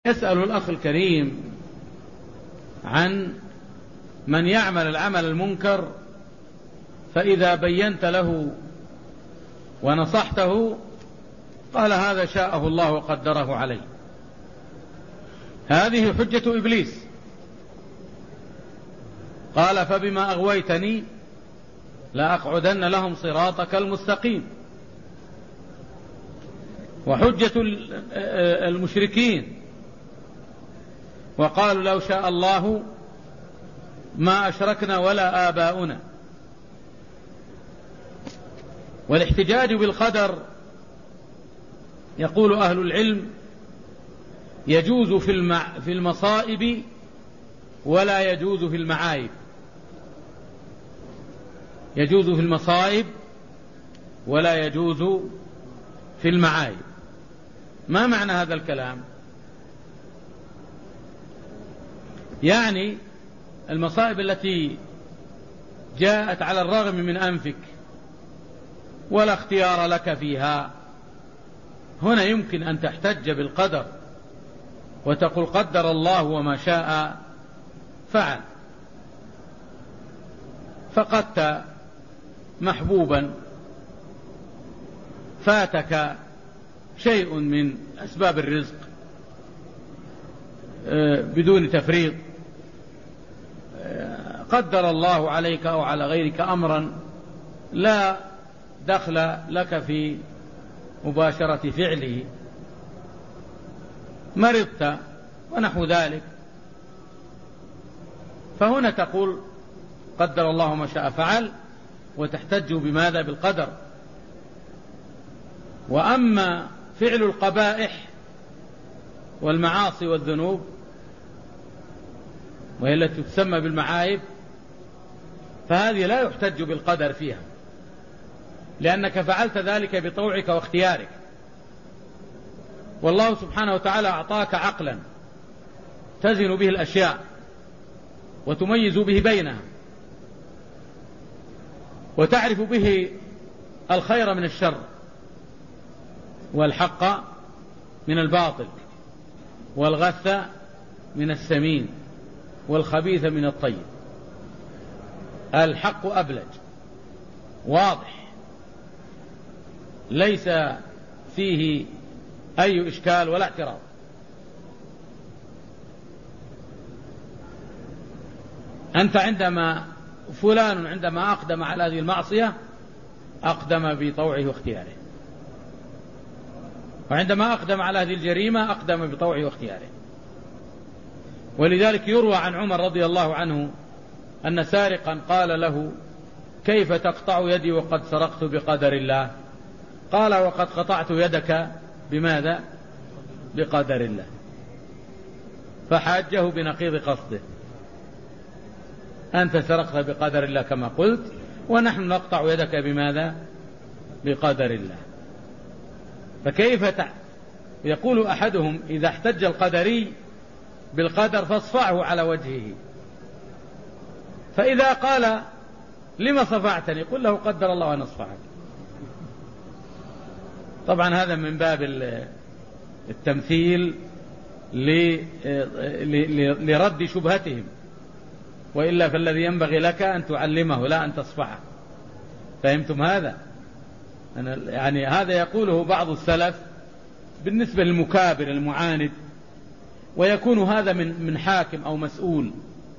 يسأل الأخ الكريم عن من يعمل العمل المنكر فإذا بينت له ونصحته قال هذا شاءه الله وقدره عليه. هذه حجة إبليس، قال فبما أغويتني لأقعدن لهم صراطك المستقيم. وحجة المشركين وقالوا لو شاء الله ما أشركنا ولا آباؤنا. والاحتجاج بالقدر يقول أهل العلم يجوز في المصائب ولا يجوز في المعايب. يجوز في المصائب ولا يجوز في المعايب. ما معنى هذا الكلام؟ يعني المصائب التي جاءت على الرغم من أنفك ولا اختيار لك فيها، هنا يمكن أن تحتج بالقدر وتقول قدر الله وما شاء فعل. فقدت محبوبا، فاتك شيء من أسباب الرزق بدون تفريط، قدر الله عليك أو على غيرك أمرا لا دخل لك في مباشرة فعله، مرضت ونحو ذلك، فهنا تقول قدر الله ما شاء فعل وتحتج بماذا؟ بالقدر. وأما فعل القبائح والمعاصي والذنوب وهي التي تسمى بالمعايب فهذه لا يحتج بالقدر فيها، لأنك فعلت ذلك بطوعك واختيارك، والله سبحانه وتعالى أعطاك عقلا تزن به الأشياء وتميز به بينها وتعرف به الخير من الشر والحق من الباطل والغث من السمين والخبيث من الطيب. الحق أبلج واضح ليس فيه أي إشكال ولا اعتراض. أنت فلان عندما أقدم على هذه المعصية أقدم بطوعه واختياره، وعندما أقدم على هذه الجريمة أقدم بطوعه واختياره. ولذلك يروى عن عمر رضي الله عنه أن سارقا قال له كيف تقطع يدي وقد سرقت بقدر الله؟ قال وقد قطعت يدك بماذا؟ بقدر الله. فحاجه بنقيض قصده، أنت سرقت بقدر الله كما قلت، ونحن نقطع يدك بماذا؟ بقدر الله. فكيف يقول أحدهم إذا احتج القدري بالقدر فاصفعه على وجهه، فإذا قال لما صفعتني قل له قدر الله أن أصفعك. طبعا هذا من باب التمثيل لرد شبهتهم، وإلا فالذي ينبغي لك أن تعلمه لا أن تصفعه. فهمتم هذا؟ يعني هذا يقوله بعض السلف بالنسبة للمكابر المعاند، ويكون هذا من حاكم أو مسؤول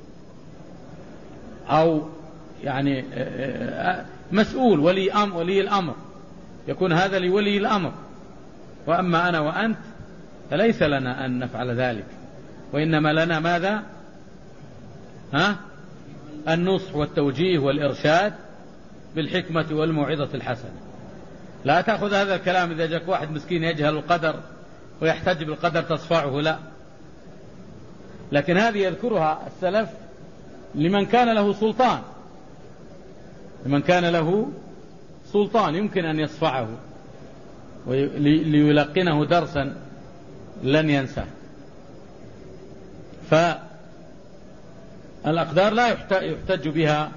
أو يعني مسؤول ولي الأمر، يكون هذا لولي الأمر. وأما أنا وأنت فليس لنا أن نفعل ذلك، وإنما لنا ماذا؟ النصح والتوجيه والإرشاد بالحكمة والموعظة الحسنة. لا تأخذ هذا الكلام إذا جاءك واحد مسكين يجهل القدر ويحتج بالقدر تصفعه، لا. لكن هذه يذكرها السلف لمن كان له سلطان، لمن كان له سلطان يمكن أن يصفعه ليلقنه درسا لن ينساه. فالأقدار لا يحتج بها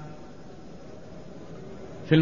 في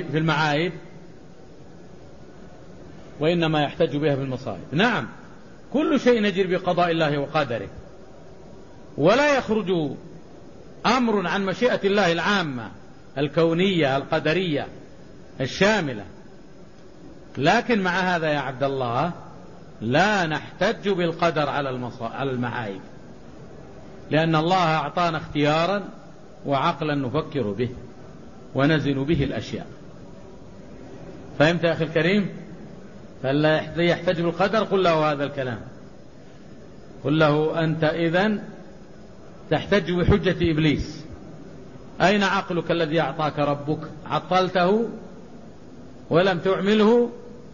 المعايب، وإنما يحتج بها في المصائب. نعم كل شيء نجري بقضاء الله وقدره، ولا يخرج أمر عن مشيئة الله العامة الكونية القدرية الشاملة. لكن مع هذا يا عبد الله لا نحتج بالقدر على المعايب، لأن الله أعطانا اختيارا وعقلا نفكر به ونزن به الأشياء. فهمت يا أخي الكريم؟ فلا يحتج بالقدر قل له هذا الكلام، قل له أنت إذن تحتج بحجة إبليس. أين عقلك الذي أعطاك ربك؟ عطلته ولم تعمله.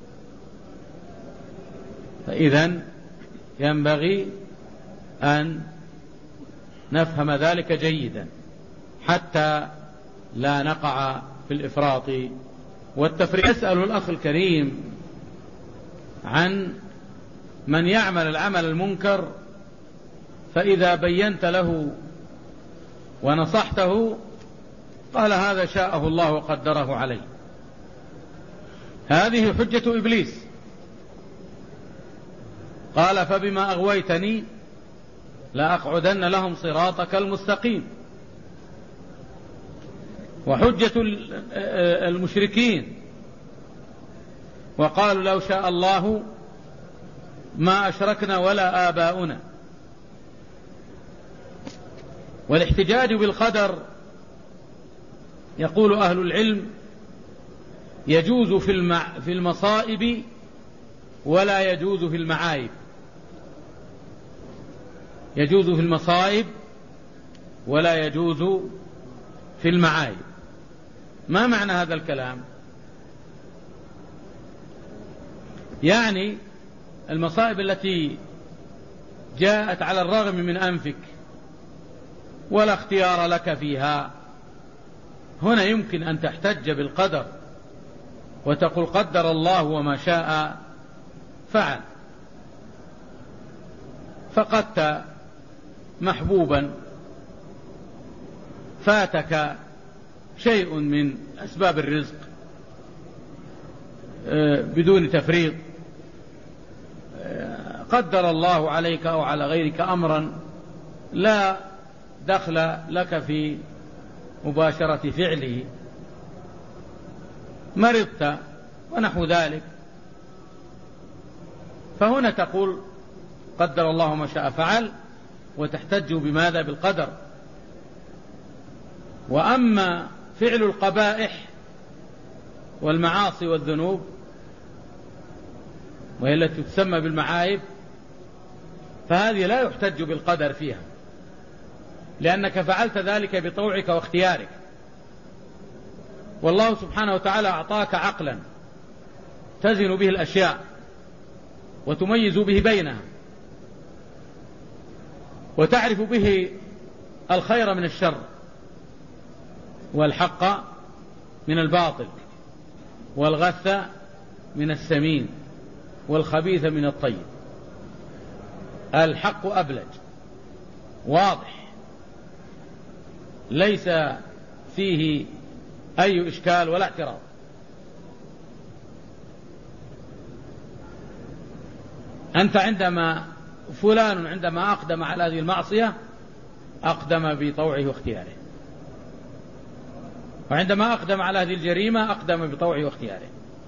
فإذن ينبغي أن نفهم ذلك جيدا حتى لا نقع في الإفراط والتفريط. أسأل الأخ الكريم عن من يعمل العمل المنكر فإذا بينت له ونصحته قال هذا شاءه الله وقدره عليه. هذه حجة إبليس، قال فبما أغويتني لأقعدن لهم صراطك المستقيم. وحجة المشركين وقالوا لو شاء الله ما أشركنا ولا آباؤنا. والاحتجاج بالقدر يقول أهل العلم يجوز في المصائب ولا يجوز في المعايب. يجوز في المصائب ولا يجوز في المعايب. ما معنى هذا الكلام؟ يعني المصائب التي جاءت على الرغم من أنفك ولا اختيار لك فيها، هنا يمكن أن تحتج بالقدر وتقول قدر الله وما شاء فعل. فقدت محبوبا، فاتك شيء من أسباب الرزق بدون تفريط، قدر الله عليك أو على غيرك أمرا لا دخل لك في مباشرة فعله، مرضت ونحو ذلك، فهنا تقول قدر الله ما شاء فعل وتحتج بماذا؟ بالقدر. وأما فعل القبائح والمعاصي والذنوب وهي التي تسمى بالمعايب فهذه لا يحتج بالقدر فيها، لأنك فعلت ذلك بطوعك واختيارك، والله سبحانه وتعالى أعطاك عقلا تزن به الأشياء وتميز به بينها وتعرف به الخير من الشر والحق من الباطل والغث من السمين والخبيث من الطيب. الحق أبلج واضح ليس فيه أي إشكال ولا اعتراض. أنت فلان عندما أقدم على هذه المعصية أقدم بطوعه واختياره، وعندما أقدم على هذه الجريمة أقدم بطوعه واختياره.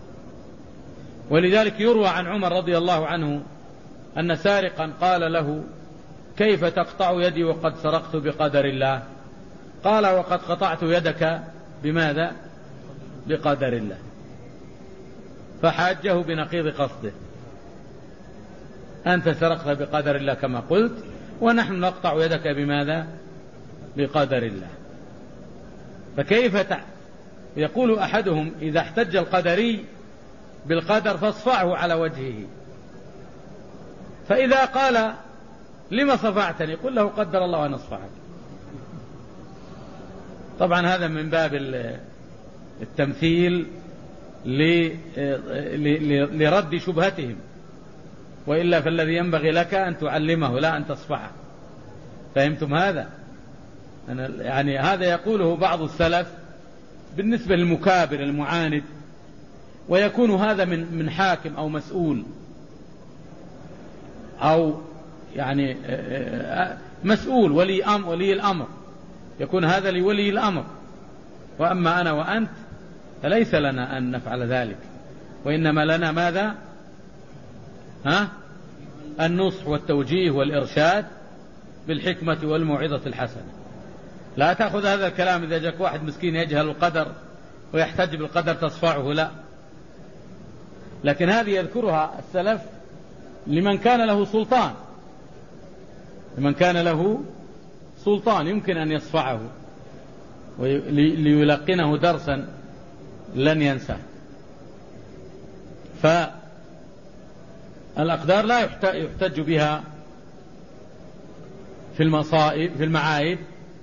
ولذلك يروى عن عمر رضي الله عنه أن سارقا قال له كيف تقطع يدي وقد سرقت بقدر الله؟ قال وقد قطعت يدك بماذا؟ بقدر الله. فحاجه بنقيض قصده، أنت سرقت بقدر الله كما قلت، ونحن نقطع يدك بماذا؟ بقدر الله. فكيف يقول أحدهم إذا احتج القدري بالقدر فاصفعه على وجهه، فإذا قال لما صفعتني قل له قدر الله وأنا أصفعك. طبعا هذا من باب التمثيل لرد شبهتهم، وإلا فالذي ينبغي لك أن تعلمه لا أن تصفعه. فهمتم هذا؟ يعني هذا يقوله بعض السلف بالنسبة للمكابر المعاند، ويكون هذا من حاكم أو مسؤول أو يعني مسؤول ولي الأمر، يكون هذا لولي الأمر. وأما أنا وأنت فليس لنا أن نفعل ذلك، وإنما لنا ماذا؟ النصح والتوجيه والإرشاد بالحكمة والموعظة الحسنة. لا تأخذ هذا الكلام إذا جاك واحد مسكين يجهل القدر ويحتج بالقدر تصفعه، لا، لكن هذه يذكرها السلف لمن كان له سلطان، لمن كان له سلطان يمكن أن يصفعه ليلقنه درسا لن ينساه. فالأقدار لا يحتج بها في المصائب في المعايب،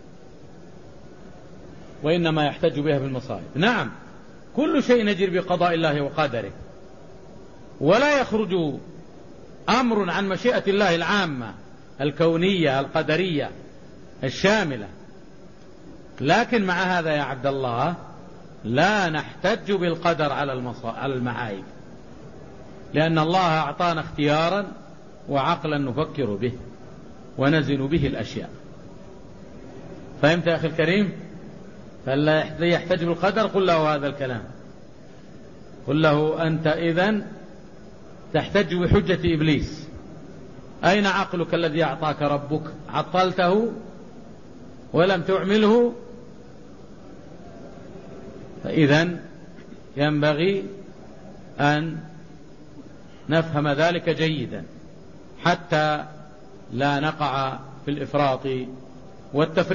وإنما يحتج بها في المصائب. نعم، كل شيء نجري بقضاء الله وقدره، ولا يخرج أمر عن مشيئة الله العامة الكونية القدرية الشاملة. لكن مع هذا يا عبد الله لا نحتج بالقدر على المعايب، لأن الله أعطانا اختيارا وعقلا نفكر به ونزن به الأشياء. فهمت يا أخي الكريم؟ فلا يحتج بالقدر قل له هذا الكلام، قل له أنت إذن تحتج بحجة إبليس. أين عقلك الذي أعطاك ربك؟ عطلته ولم تعمله. فإذن ينبغي أن نفهم ذلك جيدا حتى لا نقع في الإفراط والتفريط.